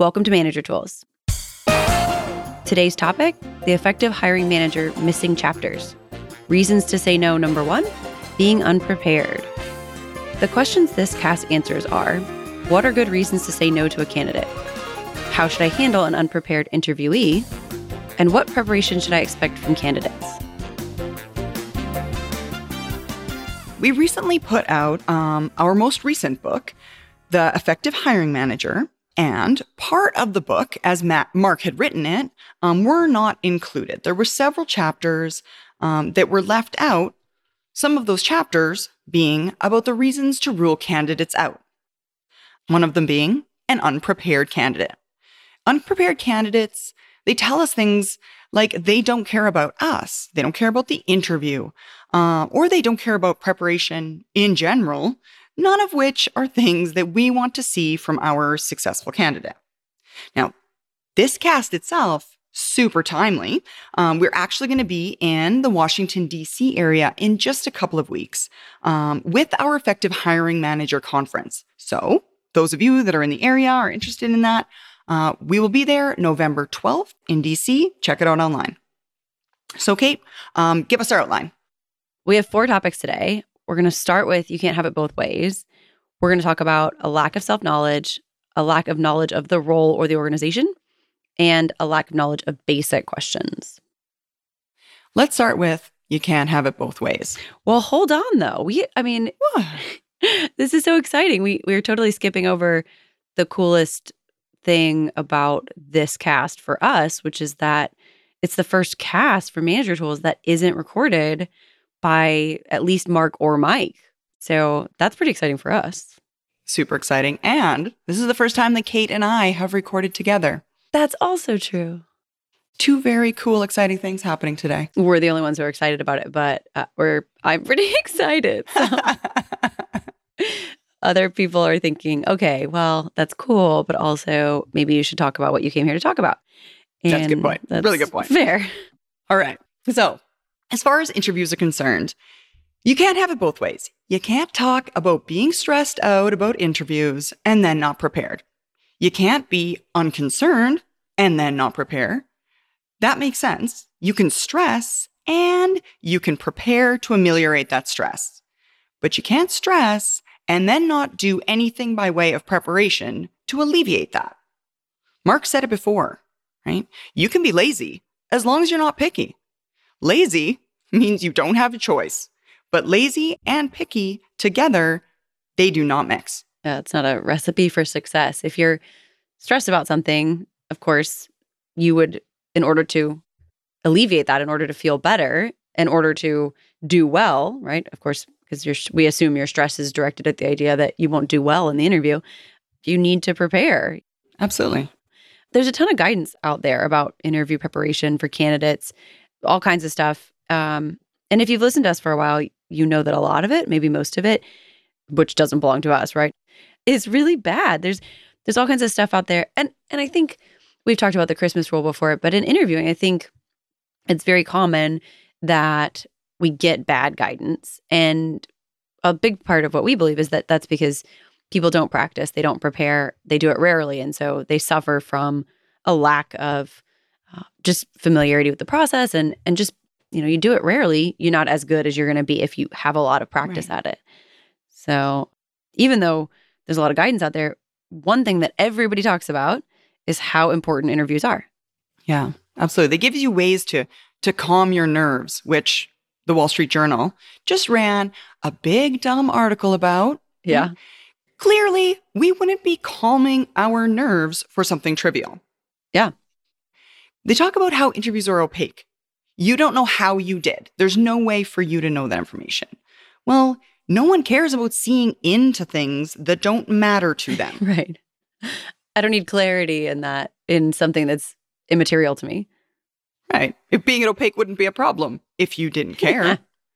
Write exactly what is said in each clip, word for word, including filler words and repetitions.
Welcome to Manager Tools. Today's topic, the effective hiring manager missing chapters. Reasons to say no, number one, being unprepared. The questions this cast answers are, what are good reasons to say no to a candidate? How should I handle an unprepared interviewee? And what preparation should I expect from candidates? We recently put out um, our most recent book, The Effective Hiring Manager, and part of the book, as Matt, Mark had written it, um, were not included. There were several chapters um, that were left out, some of those chapters being about the reasons to rule candidates out. One of them being an unprepared candidate. Unprepared candidates, they tell us things like they don't care about us, they don't care about the interview, uh, or they don't care about preparation in general, none of which are things that we want to see from our successful candidate. Now, this cast itself, super timely. Um, we're actually going to be in the Washington, D C area in just a couple of weeks um, with our Effective Hiring Manager Conference. So those of you that are in the area are interested in that, uh, we will be there November twelfth in D C. Check it out online. So Kate, um, give us our outline. We have four topics today. We're going to start with you can't have it both ways. We're going to talk about a lack of self-knowledge, a lack of knowledge of the role or the organization, and a lack of knowledge of basic questions. Let's start with you can't have it both ways. Well, hold on though. We, I mean, this is so exciting. We we're totally skipping over the coolest thing about this cast for us, which is that it's the first cast for Manager Tools that isn't recorded by at least Mark or Mike. So that's pretty exciting for us. Super exciting. And this is the first time that Kate and I have recorded together. That's also true. Two very cool, exciting things happening today. We're the only ones who are excited about it, but uh, we're I'm pretty excited. So. Other people are thinking, okay, well, that's cool, but also maybe you should talk about what you came here to talk about. And that's a good point. That's really good point. Fair. All right. So as far as interviews are concerned, you can't have it both ways. You can't talk about being stressed out about interviews and then not prepared. You can't be unconcerned and then not prepare. That makes sense. You can stress and you can prepare to ameliorate that stress. But you can't stress and then not do anything by way of preparation to alleviate that. Mark said it before, right? You can be lazy as long as you're not picky. Lazy means you don't have a choice, but lazy and picky together, they do not mix. Yeah, it's not a recipe for success. If you're stressed about something, of course, you would, in order to alleviate that, in order to feel better, in order to do well, right? Of course, because you're, we assume your stress is directed at the idea that you won't do well in the interview. You need to prepare. Absolutely. There's a ton of guidance out there about interview preparation for candidates, all kinds of stuff. Um, and if you've listened to us for a while, you know that a lot of it, maybe most of it, which doesn't belong to us, right, is really bad. There's there's all kinds of stuff out there. And and I think we've talked about the Christmas rule before, but in interviewing, I think it's very common that we get bad guidance. And a big part of what we believe is that that's because people don't practice, they don't prepare, they do it rarely. And so they suffer from a lack of uh, just familiarity with the process and and just, you know, you do it rarely, you're not as good as you're going to be if you have a lot of practice Right. at it. So even though there's a lot of guidance out there, one thing that everybody talks about is how important interviews are. Yeah, absolutely. They give you ways to to calm your nerves, which the Wall Street Journal just ran a big dumb article about. Yeah. Clearly, we wouldn't be calming our nerves for something trivial. Yeah. They talk about how interviews are opaque. You don't know how you did. There's no way for you to know that information. Well, no one cares about seeing into things that don't matter to them. Right. I don't need clarity in that, in something that's immaterial to me. Right. If being opaque wouldn't be a problem if you didn't care.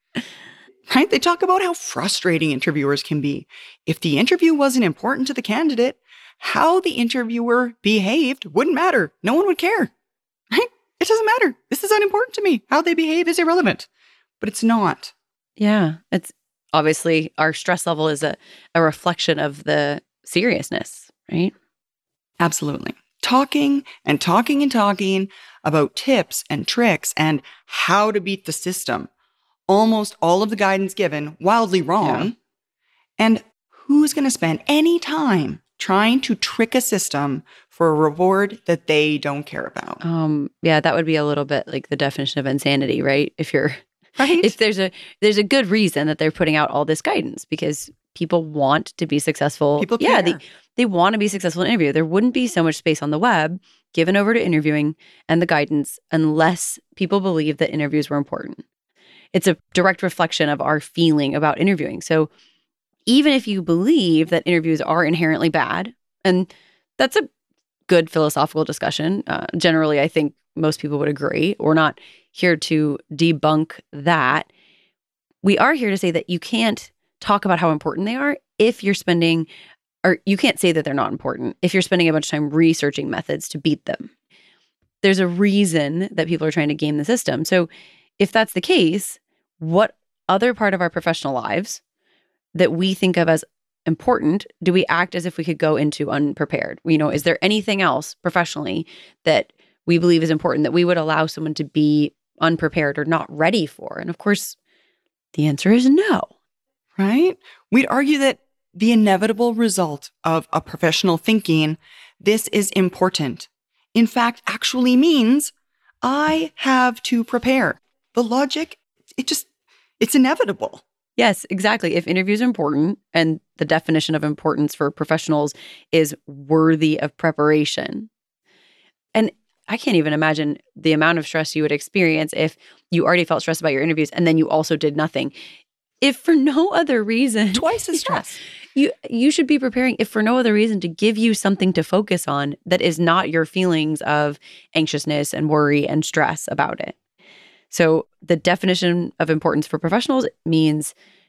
Right? They talk about how frustrating interviewers can be. If the interview wasn't important to the candidate, how the interviewer behaved wouldn't matter. No one would care. Right? It doesn't matter. This is unimportant to me. How they behave is irrelevant. But it's not. Yeah. It's obviously our stress level is a, a reflection of the seriousness, right? Absolutely. talking and talking and talking about tips and tricks and how to beat the system. Almost all of the guidance given wildly wrong. Yeah. And who's going to spend any time trying to trick a system for a reward that they don't care about? Um, yeah, that would be a little bit like the definition of insanity, right? If you're Right? if there's a there's a good reason that they're putting out all this guidance because people want to be successful. People yeah, care. they they want to be successful in interview. There wouldn't be so much space on the web given over to interviewing and the guidance unless people believe that interviews were important. It's a direct reflection of our feeling about interviewing. So even if you believe that interviews are inherently bad, and that's a good philosophical discussion, uh, generally, I think most people would agree. We're not here to debunk that. We are here to say that you can't talk about how important they are if you're spending, or you can't say that they're not important if you're spending a bunch of time researching methods to beat them. There's a reason that people are trying to game the system. So if that's the case, what other part of our professional lives that we think of as important do we act as if we could go into unprepared? You know, is there anything else professionally that we believe is important that we would allow someone to be unprepared or not ready for? And of course, the answer is no. Right? We'd argue that the inevitable result of a professional thinking, this is important, in fact, actually means I have to prepare. The logic, it just, it's inevitable. Yes, exactly. If interviews are important and the definition of importance for professionals is worthy of preparation. And I can't even imagine the amount of stress you would experience if you already felt stressed about your interviews and then you also did nothing. If for no other reason, Twice as yeah, stress. you you should be preparing if for no other reason to give you something to focus on that is not your feelings of anxiousness and worry and stress about it. So the definition of importance for professionals means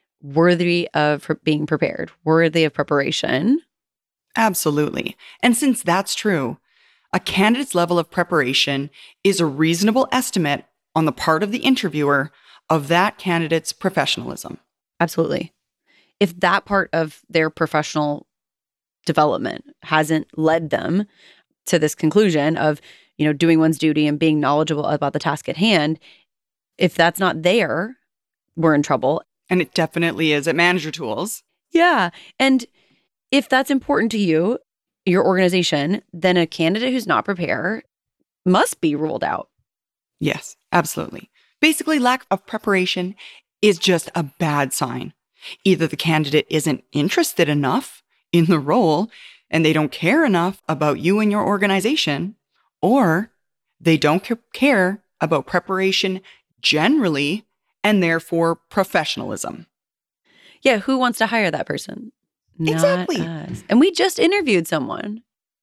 worthy of being prepared, worthy of preparation. Absolutely. And since that's true, a candidate's level of preparation is a reasonable estimate on the part of the interviewer of that candidate's professionalism. Absolutely. If that part of their professional development hasn't led them to this conclusion of, you know, doing one's duty and being knowledgeable about the task at hand, if that's not there, we're in trouble. And it definitely is at Manager Tools. Yeah. And if that's important to you, your organization, then a candidate who's not prepared must be ruled out. Yes, absolutely. Basically, lack of preparation is just a bad sign. Either the candidate isn't interested enough in the role and they don't care enough about you and your organization, or they don't care about preparation generally and therefore professionalism. Yeah, who wants to hire that person? Not Exactly. us. And we just interviewed someone.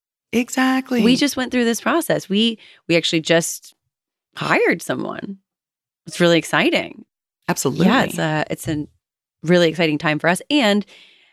Exactly. We just went through this process. We we actually just hired someone. It's really exciting. Absolutely. Yeah, it's a it's a really exciting time for us. And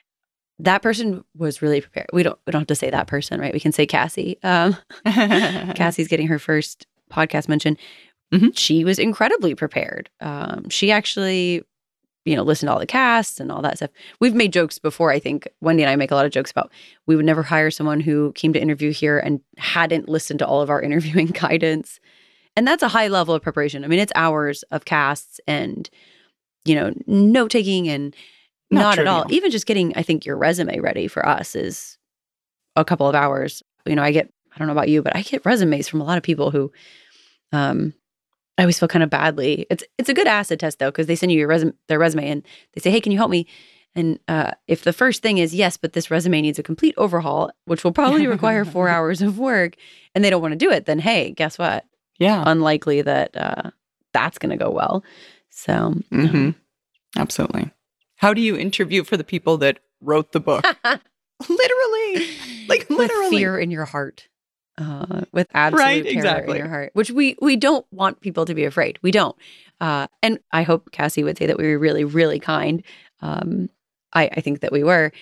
that person was really prepared. We don't we don't have to say that person, right? We can say Cassie. Um, Cassie's getting her first podcast mention. Mm-hmm. She was incredibly prepared. Um, she actually, you know, listened to all the casts and all that stuff. We've made jokes before. I think Wendy and I make a lot of jokes about we would never hire someone who came to interview here and hadn't listened to all of our interviewing guidance. And that's a high level of preparation. I mean, it's hours of casts and, you know, note taking and Not not, at trivial. all. Even just getting, I think, your resume ready for us is a couple of hours. You know, I get, I don't know about you, but I get resumes from a lot of people who, um, I always feel kind of badly. It's it's a good acid test though, because they send you your resume, their resume, and they say, "Hey, can you help me?" And uh, if the first thing is yes, but this resume needs a complete overhaul, which will probably require four hours of work, and they don't want to do it, then hey, guess what? Yeah. Unlikely that uh, that's going to go well. So, Mm-hmm. Absolutely. How do you interview for the people that wrote the book? Literally. Like literally. with fear in your heart, uh, with absolute Right, terror exactly. in your heart, which we we don't want people to be afraid. We don't. Uh, and I hope Cassie would say that we were really, really kind. Um, I, I think that we were.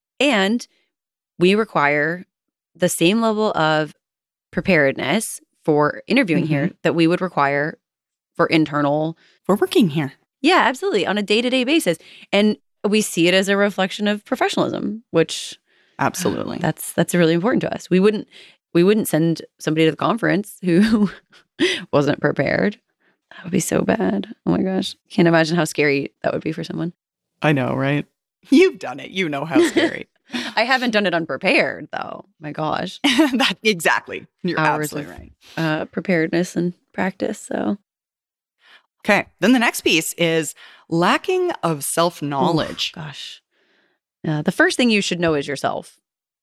And we require the same level of preparedness for interviewing Mhm. here that we would require for internal. We're working here. Yeah, absolutely. On a day-to-day basis. And we see it as a reflection of professionalism, which Absolutely. that's that's really important to us. We wouldn't, We wouldn't send somebody to the conference who wasn't prepared. That would be so bad. Oh my gosh. Can't imagine how scary that would be for someone. I know, right? You've done it. You know how scary. I haven't done it unprepared, though. My gosh. that, exactly. You're Hours absolutely of, right. Uh, preparedness and practice. So, okay. Then the next piece is lacking of self-knowledge. Ooh, gosh. Uh, the first thing you should know is yourself.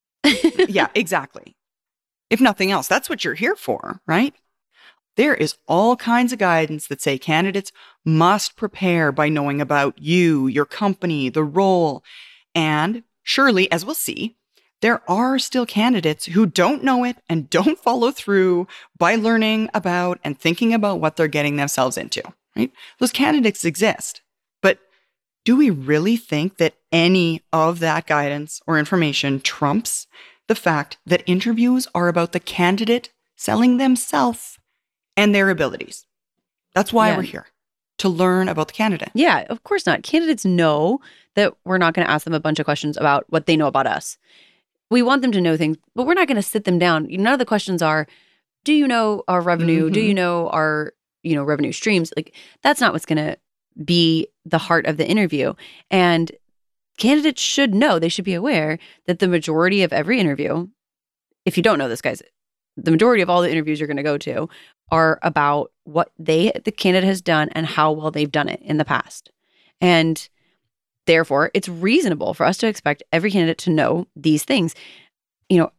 Yeah, exactly. If nothing else, that's what you're here for, right? There is all kinds of guidance that say candidates must prepare by knowing about you, your company, the role. And surely, as we'll see, there are still candidates who don't know it and don't follow through by learning about and thinking about what they're getting themselves into, right? Those candidates exist. But do we really think that any of that guidance or information trumps the fact that interviews are about the candidate selling themselves and their abilities? That's why Yeah. we're here, to learn about the candidate. Yeah, of course not. Candidates know that we're not going to ask them a bunch of questions about what they know about us. We want them to know things, but we're not going to sit them down. None of the questions are, do you know our revenue? Mm-hmm. Do you know our, you know, revenue streams? Like, that's not what's going to be the heart of the interview. And candidates should know, they should be aware that the majority of every interview, if you don't know this, guys, the majority of all the interviews you're going to go to are about what they, the candidate has done and how well they've done it in the past. And therefore, it's reasonable for us to expect every candidate to know these things. You know,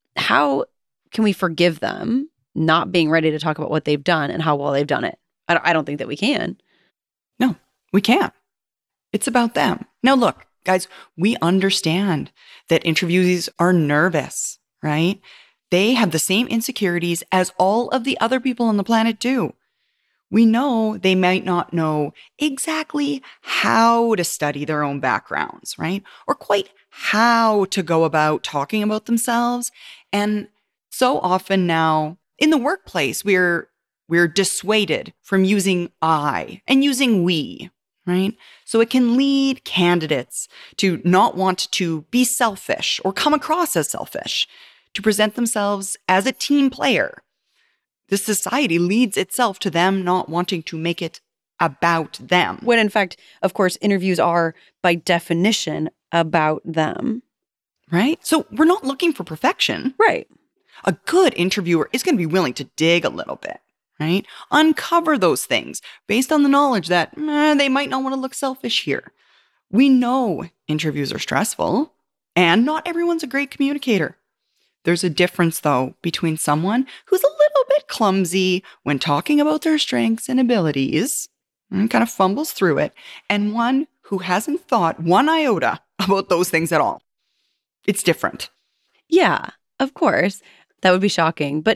how can we forgive them not being ready to talk about what they've done and how well they've done it? I don't, I don't think that we can. No, we can't. It's about them. Now, look, guys, we understand that interviewees are nervous, right? They have the same insecurities as all of the other people on the planet do. We know they might not know exactly how to study their own backgrounds, right? Or quite how to go about talking about themselves. And so often now in the workplace, we're we're dissuaded from using I and using we, right? So it can lead candidates to not want to be selfish or come across as selfish, to present themselves as a team player. This society leads itself to them not wanting to make it about them. When in fact, of course, interviews are by definition about them. Right? So we're not looking for perfection. Right. A good interviewer is going to be willing to dig a little bit, right? Uncover those things based on the knowledge that eh, they might not want to look selfish here. We know interviews are stressful and not everyone's a great communicator. There's a difference, though, between someone who's a little bit clumsy when talking about their strengths and abilities and kind of fumbles through it, and one who hasn't thought one iota about those things at all. It's different. Yeah, of course. That would be shocking. But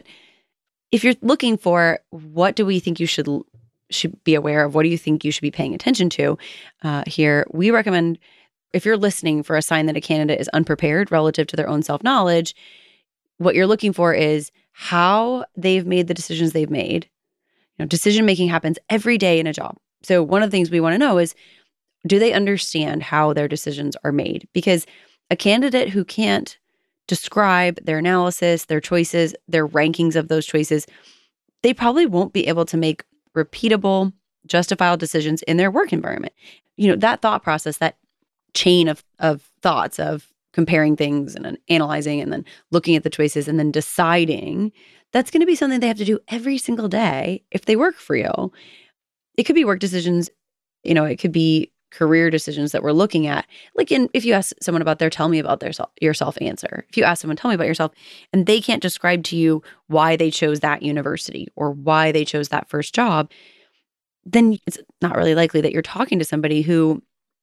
if you're looking for what do we think you should should be aware of, what do you think you should be paying attention to uh, here, we recommend if you're listening for a sign that a candidate is unprepared relative to their own self-knowledge, what you're looking for is how they've made the decisions they've made. You know, decision-making happens every day in a job. So one of the things we want to know is, do they understand how their decisions are made? Because a candidate who can't describe their analysis, their choices, their rankings of those choices, they probably won't be able to make repeatable, justifiable decisions in their work environment. You know, that thought process, that chain of, of thoughts of comparing things and then analyzing and then looking at the choices and then deciding, that's going to be something they have to do every single day if they work for you. It could be work decisions, you know, it could be career decisions that we're looking at. Like in, if you ask someone about their tell me about their self, yourself answer, if you ask someone, tell me about yourself, and they can't describe to you why they chose that university or why they chose that first job, then it's not really likely that you're talking to somebody who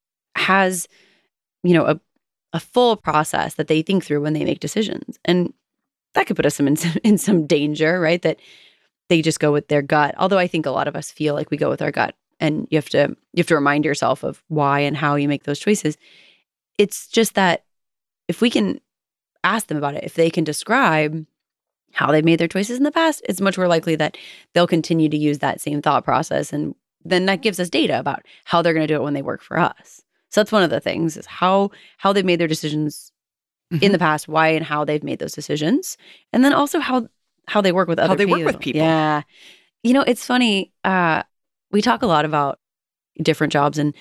has, you know, a a full process that they think through when they make decisions. And that could put us in some, in some danger, right? That they just go with their gut. Although I think a lot of us feel like we go with our gut, and you have to you have to remind yourself of why and how you make those choices. It's just that if we can ask them about it, if they can describe how they've made their choices in the past, it's much more likely that they'll continue to use that same thought process. And then that gives us data about how they're going to do it when they work for us. So that's one of the things, is how how they've made their decisions Mhm. in the past, why and how they've made those decisions. And then also how how they work with other How they people. work with people. Yeah. You know, it's funny. Uh, we talk a lot about different jobs. And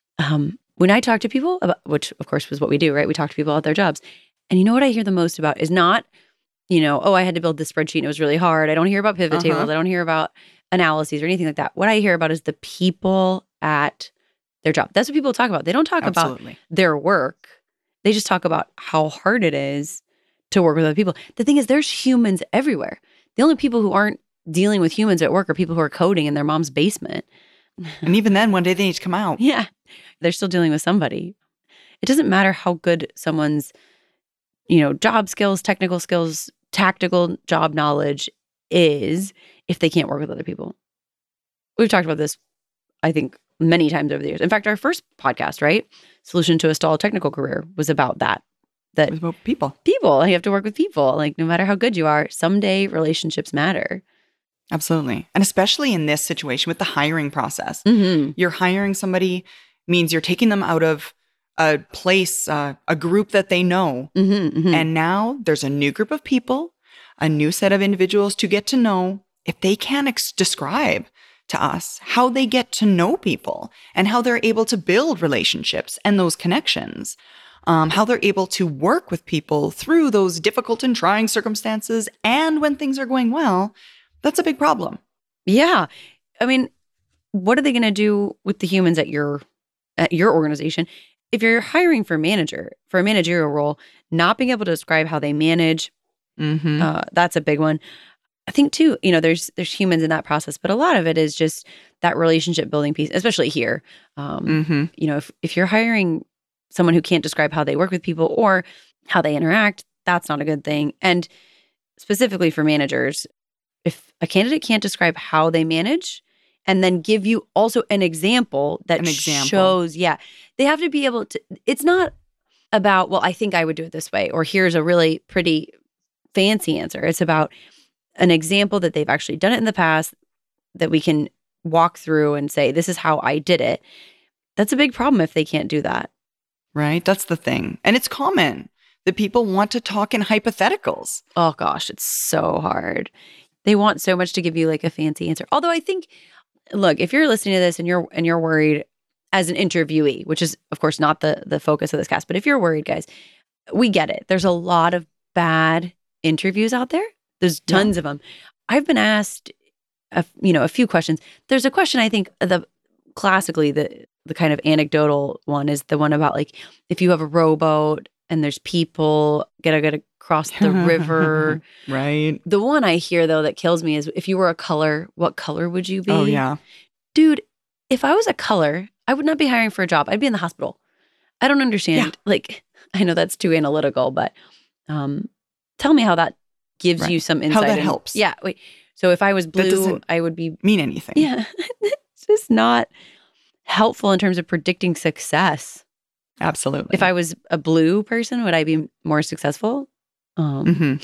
um, when I talk to people about, which of course was what we do, right? We talk to people about their jobs. And you know what I hear the most about is not, you know, oh, I had to build this spreadsheet and it was really hard. I don't hear about pivot Uh-huh. tables. I don't hear about analyses or anything like that. What I hear about is the people at their job. That's what people talk about. They don't talk about Absolutely. their work. They just talk about how hard it is to work with other people. The thing is, there's humans everywhere. The only people who aren't dealing with humans at work are people who are coding in their mom's basement. And even then, one day they need to come out. Yeah. They're still dealing with somebody. It doesn't matter how good someone's, you know, job skills, technical skills, tactical job knowledge is if they can't work with other people. We've talked about this, I think, many times over the years. In fact, our first podcast, right? Solution to a Stalled Technical Career was about that. That It was about people. people, you have to work with people. Like no matter how good you are, someday relationships matter. Absolutely. And especially in this situation with the hiring process. Mm-hmm. You're hiring somebody means you're taking them out of a place, uh, a group that they know. Mm-hmm, mm-hmm. And now there's a new group of people, a new set of individuals to get to know. If they can't ex- describe to us how they get to know people and how they're able to build relationships and those connections, um, how they're able to work with people through those difficult and trying circumstances and when things are going well, that's a big problem. Yeah. I mean, what are they going to do with the humans at your at your organization? If you're hiring for a manager, for a managerial role, not being able to describe how they manage, Mm-hmm. uh, that's a big one. I think too, you know, there's there's humans in that process, but a lot of it is just that relationship building piece, especially here. Um, Mm-hmm. You know, if if you're hiring someone who can't describe how they work with people or how they interact, that's not a good thing. And specifically for managers, if a candidate can't describe how they manage and then give you also an example that An example. shows, yeah, they have to be able to, it's not about, well, I think I would do it this way, or here's a really pretty fancy answer. It's about an example that they've actually done it in the past that we can walk through and say, this is how I did it. That's a big problem if they can't do that. Right? That's the thing. And it's common that people want to talk in hypotheticals. Oh gosh, it's so hard. They want so much to give you like a fancy answer. Although I think, look, if you're listening to this and you're and you're worried as an interviewee, which is of course not the the focus of this cast, but if you're worried, guys, we get it. There's a lot of bad interviews out there. There's tons Yeah. of them. I've been asked, a, you know, a few questions. There's a question I think the classically the the kind of anecdotal one is the one about like if you have a rowboat and there's people gotta gotta cross the river. Right. The one I hear though that kills me is if you were a color, what color would you be? Oh, yeah. Dude, if I was a color, I would not be hiring for a job. I'd be in the hospital. I don't understand. Yeah. Like, I know that's too analytical, but um, tell me how that gives Right. you some insight. How that in- helps. Yeah. Wait. So if I was blue, doesn't- I would be. Mean anything. Yeah. It's just not helpful in terms of predicting success. Absolutely. If I was a blue person, would I be more successful? Um, Mhm.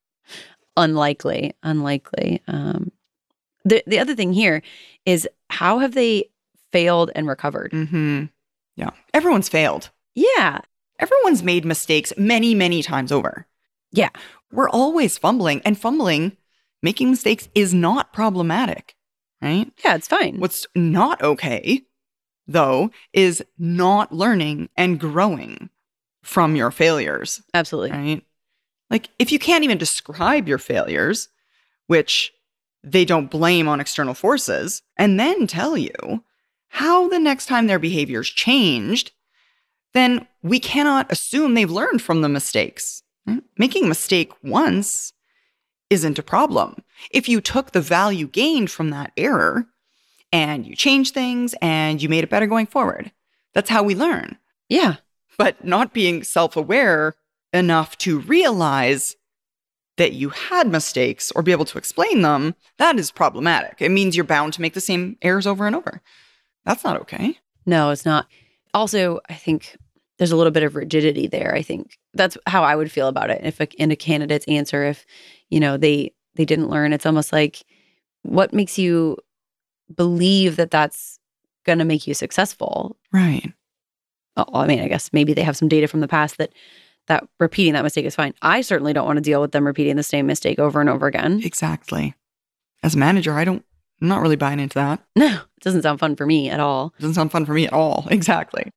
Unlikely. Unlikely. Um, the the other thing here is how have they failed and recovered? Mhm. Yeah. Everyone's failed. Yeah. Everyone's made mistakes many, many times over. Yeah. We're always fumbling, and fumbling, making mistakes is not problematic, right? Yeah, it's fine. What's not okay, though, is not learning and growing from your failures, Absolutely. right? Like, if you can't even describe your failures, which they don't blame on external forces, and then tell you how the next time their behaviors changed, then we cannot assume they've learned from the mistakes. Right? Making a mistake once isn't a problem. If you took the value gained from that error and you changed things and you made it better going forward, that's how we learn. Yeah. But not being self-aware enough to realize that you had mistakes or be able to explain them, that is problematic. It means you're bound to make the same errors over and over. That's not okay. No, it's not. Also, I think there's a little bit of rigidity there. I think that's how I would feel about it. If a, in a candidate's answer, if, you know, they they didn't learn, it's almost like, what makes you believe that that's going to make you successful? Right. Oh, I mean, I guess maybe they have some data from the past that that repeating that mistake is fine. I certainly don't want to deal with them repeating the same mistake over and over again. Exactly. As a manager, I don't, I'm not really buying into that. No, it doesn't sound fun for me at all. It doesn't sound fun for me at all. Exactly.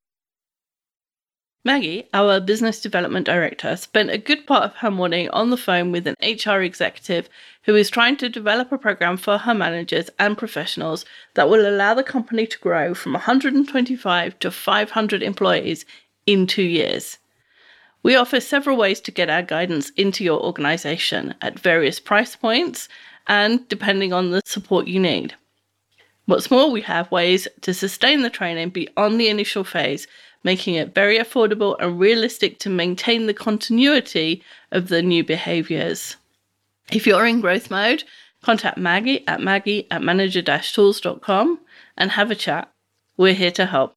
Maggie, our business development director, spent a good part of her morning on the phone with an H R executive who is trying to develop a program for her managers and professionals that will allow the company to grow from one hundred twenty-five to five hundred employees in two years. We offer several ways to get our guidance into your organization at various price points and depending on the support you need. What's more, we have ways to sustain the training beyond the initial phase, making it very affordable and realistic to maintain the continuity of the new behaviors. If you're in growth mode, contact Maggie at maggie at manager dash tools dot com and have a chat. We're here to help.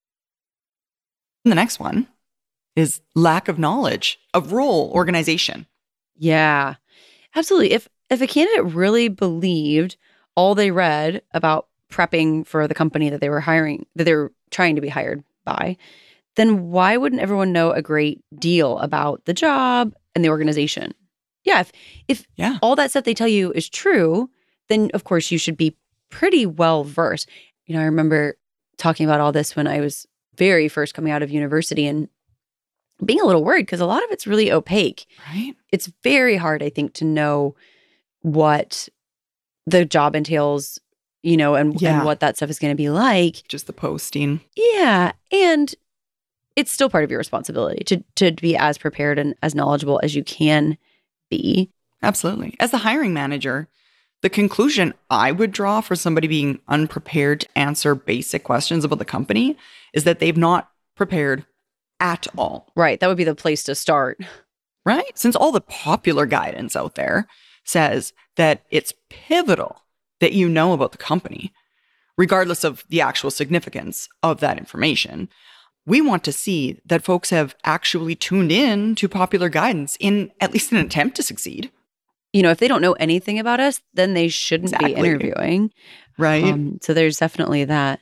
The next one is lack of knowledge of role organization. Yeah, absolutely. If if a candidate really believed all they read about prepping for the company that they were hiring, that they were trying to be hired by, then why wouldn't everyone know a great deal about the job and the organization? Yeah, if if Yeah. all that stuff they tell you is true, then of course you should be pretty well versed. You know, I remember talking about all this when I was very first coming out of university and being a little worried because a lot of it's really opaque. Right? It's very hard, I think, to know what the job entails, you know, and, Yeah. and what that stuff is going to be like. Just the posting. Yeah. And it's still part of your responsibility to to be as prepared and as knowledgeable as you can be. Absolutely. As the hiring manager, the conclusion I would draw for somebody being unprepared to answer basic questions about the company is that they've not prepared at all. Right. That would be the place to start. Right? Since all the popular guidance out there says that it's pivotal that you know about the company, regardless of the actual significance of that information. We want to see that folks have actually tuned in to popular guidance in at least an attempt to succeed. You know, if they don't know anything about us, then they shouldn't Exactly. be interviewing. Right? Um, so there's definitely that.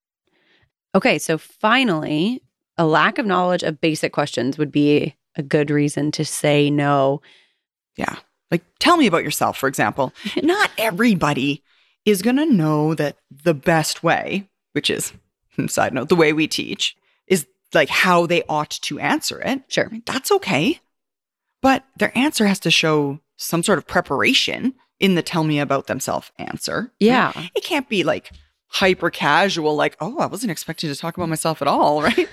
Okay. So finally, a lack of knowledge of basic questions would be a good reason to say no. Yeah. Like, tell me about yourself, for example. Not everybody is going to know that the best way, which is, side note, the way we teach, is like how they ought to answer it. Sure. That's okay. But their answer has to show some sort of preparation in the tell me about themselves answer. Yeah. It can't be like hyper casual, like, oh, I wasn't expecting to talk about myself at all, right?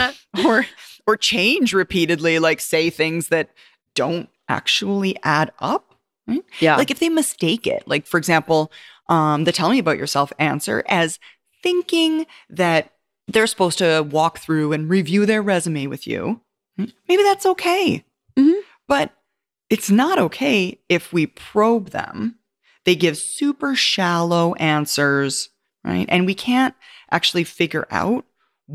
or or change repeatedly, like say things that don't actually add up. Right? Yeah. Like if they mistake it, like for example, um, the tell me about yourself answer as thinking that they're supposed to walk through and review their resume with you. Maybe that's okay. Mhm. But it's not okay if we probe them. They give super shallow answers, right? And we can't actually figure out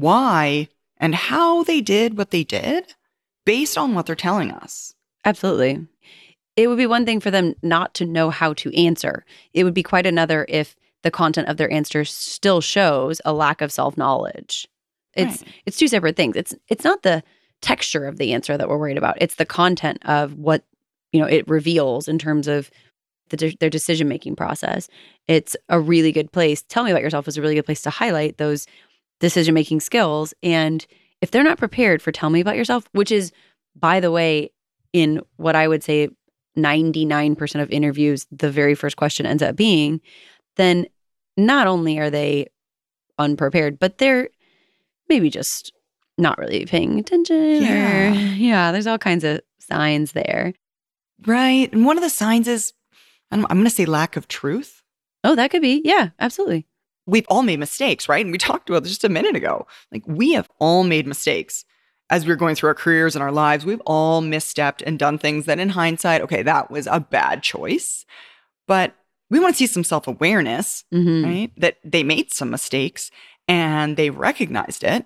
why and how they did what they did based on what they're telling us. Absolutely. It would be one thing for them not to know how to answer. It would be quite another if the content of their answer still shows a lack of self-knowledge. It's Right. it's two separate things. It's it's not the texture of the answer that we're worried about. It's the content of what, you know, it reveals in terms of the de- their decision-making process. It's a really good place. Tell me about yourself is a really good place to highlight those decision-making skills. And if they're not prepared for tell me about yourself, which is, by the way, in what I would say ninety-nine percent of interviews, the very first question ends up being, then not only are they unprepared, but they're maybe just not really paying attention. Yeah. Or, yeah, there's all kinds of signs there. Right. And one of the signs is, I'm, I'm going to say lack of truth. Oh, that could be. Yeah, absolutely. We've all made mistakes, right? And we talked about this just a minute ago. Like we have all made mistakes as we were going through our careers and our lives. We've all misstepped and done things that in hindsight, okay, that was a bad choice. But we want to see some self-awareness, Mhm. right? That they made some mistakes and they recognized it.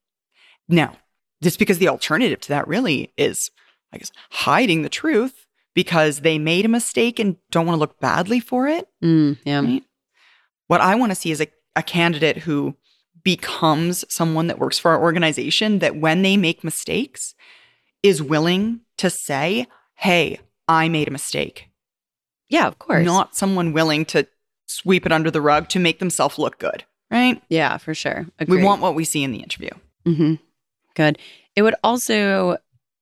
Now, just because the alternative to that really is, I guess, hiding the truth because they made a mistake and don't want to look badly for it. Mm, yeah. Right? What I want to see is a, a candidate who becomes someone that works for our organization, that when they make mistakes, is willing to say, hey, I made a mistake. Yeah, of course. Not someone willing to sweep it under the rug to make themselves look good, right? Yeah, for sure. Agreed. We want what we see in the interview. Mm-hmm. Good. It would also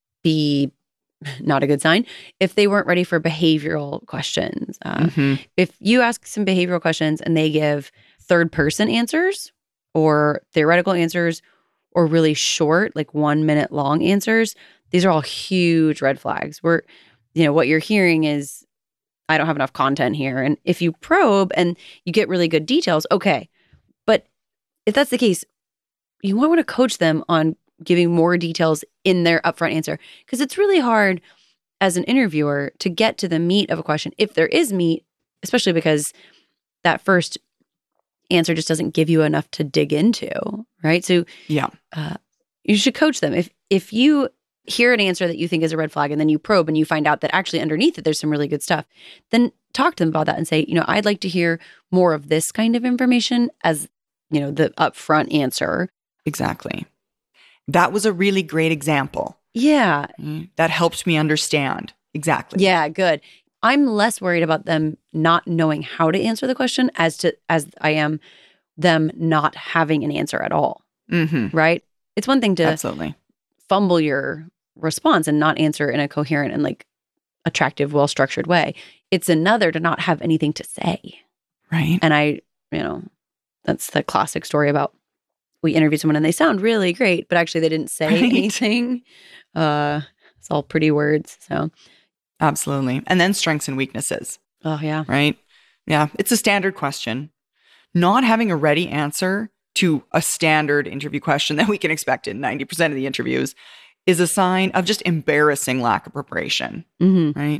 be not a good sign if they weren't ready for behavioral questions. Uh, Mm-hmm. If you ask some behavioral questions and they give third person answers or theoretical answers or really short, like one minute long answers, these are all huge red flags. We're, you know, what you're hearing is, I don't have enough content here. And if you probe and you get really good details, okay. But if that's the case, you might want to coach them on giving more details in their upfront answer, because it's really hard as an interviewer to get to the meat of a question, if there is meat, especially because that first answer just doesn't give you enough to dig into, right? So Yeah. uh, you should coach them. If if you hear an answer that you think is a red flag and then you probe and you find out that actually underneath it there's some really good stuff, then talk to them about that and say, you know, I'd like to hear more of this kind of information as, you know, the upfront answer. Exactly. That was a really great example. Yeah. Mm, That helped me understand. Exactly. Yeah, good. I'm less worried about them not knowing how to answer the question as to as I am them not having an answer at all. Mm-hmm. Right? It's one thing to Absolutely. fumble your response and not answer in a coherent and like attractive, well-structured way. It's another to not have anything to say. Right. And I, you know, that's the classic story about we interview someone and they sound really great, but actually they didn't say Right. anything. Uh, it's all pretty words. So, Absolutely. And then strengths and weaknesses, oh yeah. right? Yeah. It's a standard question. Not having a ready answer to a standard interview question that we can expect in ninety percent of the interviews is a sign of just embarrassing lack of preparation, Mm-hmm. right?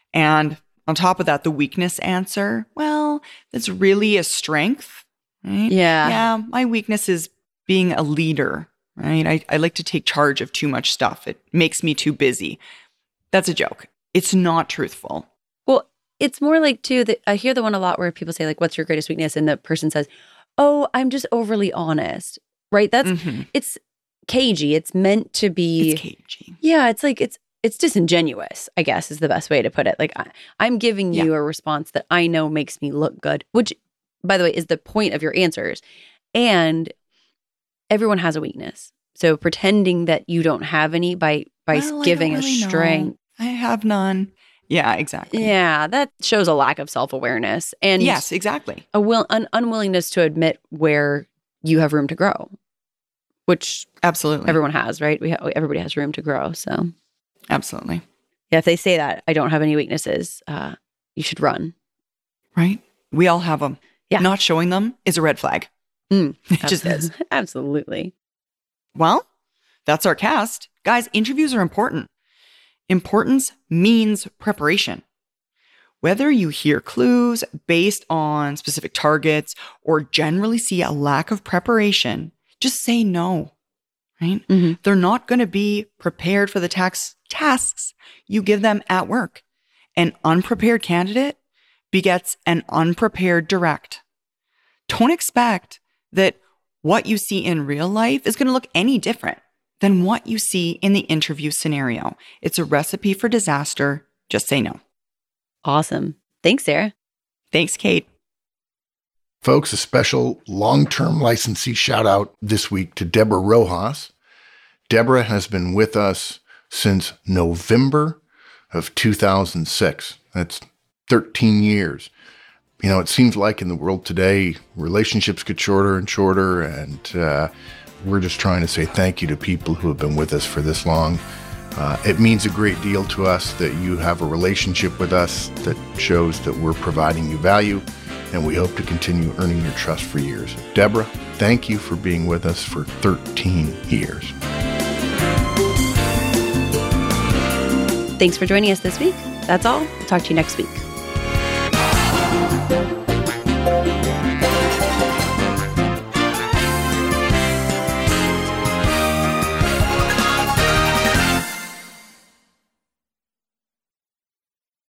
And on top of that, the weakness answer, well, that's really a strength, right? Yeah. Yeah, my weakness is being a leader, right? I, I like to take charge of too much stuff. It makes me too busy. That's a joke. It's not truthful. Well, it's more like too that I hear the one a lot where people say like, "What's your greatest weakness?" and the person says, "Oh, I'm just overly honest." Right? That's Mhm. it's cagey. It's meant to be. It's cagey. Yeah, it's like it's it's disingenuous, I guess is the best way to put it. Like I, I'm giving you a response that I know makes me look good, which, by the way, is the point of your answers. And everyone has a weakness. So pretending that you don't have any by by Well, I giving don't a really know. strength. I have none. Yeah, exactly. Yeah, that shows a lack of self-awareness and Yes, exactly. a will an unwillingness to admit where you have room to grow, which Absolutely. everyone has, right? We ha- everybody has room to grow. So Absolutely. yeah, if they say that I don't have any weaknesses, uh, you should run. Right? We all have them. Yeah. Not showing them is a red flag. Mm, It just absolutely. is. Absolutely. Well, that's our cast. Guys, interviews are important. Importance means preparation. Whether you hear clues based on specific targets or generally see a lack of preparation, just say no, right? Mm-hmm. They're not going to be prepared for the tax tasks you give them at work. An unprepared candidate begets an unprepared direct. Don't expect that what you see in real life is going to look any different than what you see in the interview scenario. It's a recipe for disaster. Just say no. Awesome. Thanks, Sarah. Thanks, Kate. Folks, a special long-term licensee shout out this week to Deborah Rojas. Deborah has been with us since November of two thousand six. That's thirteen years. You know, it seems like in the world today, relationships get shorter and shorter, and uh, we're just trying to say thank you to people who have been with us for this long. Uh, it means a great deal to us that you have a relationship with us that shows that we're providing you value, and we hope to continue earning your trust for years. Deborah, thank you for being with us for thirteen years. Thanks for joining us this week. That's all. We'll talk to you next week.